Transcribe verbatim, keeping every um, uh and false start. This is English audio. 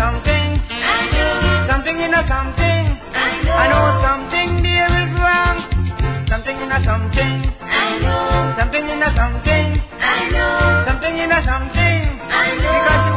something. I know. Something in a something. I know. I know something there is wrong. Something in a something. I know. Something in a something. I know. Something in a something. I know. Because